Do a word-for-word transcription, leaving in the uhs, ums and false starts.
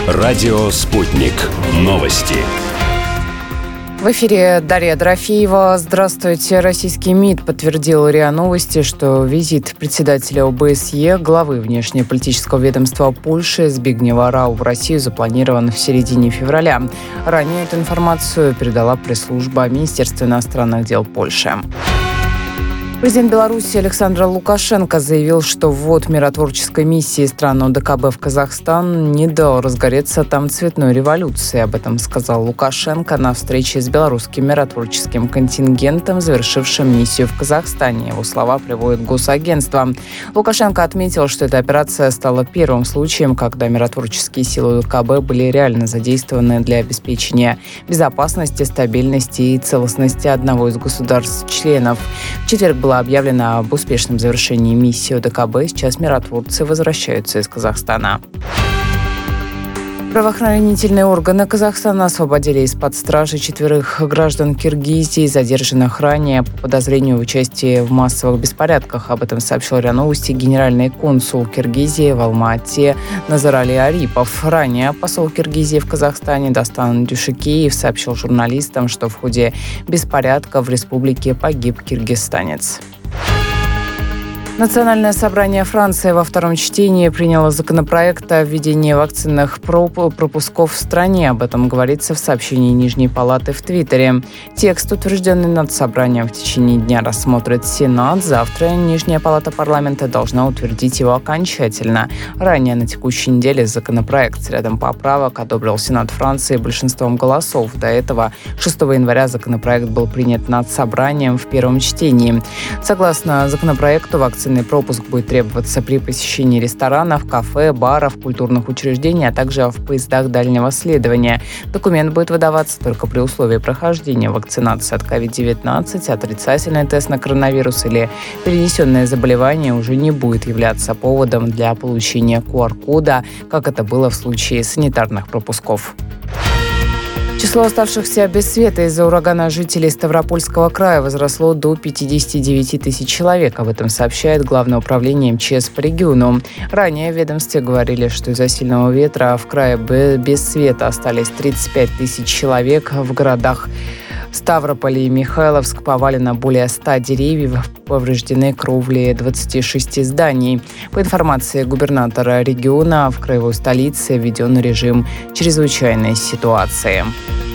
Радио «Спутник». Новости. В эфире Дарья Дорофеева. Здравствуйте. Российский МИД подтвердил РИА Новости, что визит председателя ОБСЕ, главы внешнеполитического ведомства Польши Збигнева Рау в Россию запланирован в середине февраля. Ранее эту информацию передала пресс-служба Министерства иностранных дел Польши. Президент Беларуси Александр Лукашенко заявил, что ввод миротворческой миссии стран ОДКБ в Казахстан не дал разгореться там цветной революции. Об этом сказал Лукашенко на встрече с белорусским миротворческим контингентом, завершившим миссию в Казахстане. Его слова приводит Госагентство. Лукашенко отметил, что эта операция стала первым случаем, когда миротворческие силы ОДКБ были реально задействованы для обеспечения безопасности, стабильности и целостности одного из государств-членов. В четверг было объявлено об успешном завершении миссии ОДКБ. Сейчас миротворцы возвращаются из Казахстана. Правоохранительные органы Казахстана освободили из-под стражи четверых граждан Киргизии, задержанных ранее по подозрению в участии в массовых беспорядках. Об этом сообщил РИА Новости генеральный консул Киргизии в Алма-Ате Назарали Арипов. Ранее посол Киргизии в Казахстане Дастан Дюшикеев сообщил журналистам, что в ходе беспорядков в республике погиб киргизстанец. Национальное собрание Франции во втором чтении приняло законопроект о введении вакцинных пропусков в стране. Об этом говорится в сообщении Нижней палаты в Твиттере. Текст, утвержденный над собранием, в течение дня рассмотрит Сенат. Завтра Нижняя палата парламента должна утвердить его окончательно. Ранее на текущей неделе законопроект с рядом поправок одобрил Сенат Франции большинством голосов. До этого шестого января законопроект был принят над собранием в первом чтении. Согласно законопроекту, вакцины пропуск будет требоваться при посещении ресторанов, кафе, баров, культурных учреждений, а также в поездах дальнего следования. Документ будет выдаваться только при условии прохождения вакцинации от ковид девятнадцать, отрицательный тест на коронавирус или перенесенное заболевание уже не будет являться поводом для получения ку ар кода, как это было в случае санитарных пропусков. Число оставшихся без света из-за урагана жителей Ставропольского края возросло до пятьдесят девять тысяч человек. Об этом сообщает Главное управление эм че эс по региону. Ранее в ведомстве говорили, что из-за сильного ветра в крае без света остались тридцать пять тысяч человек. В городах Ставрополь и Михайловск повалено более ста деревьев, повреждены кровли двадцати шести зданий. По информации губернатора региона, в краевой столице введен режим чрезвычайной ситуации.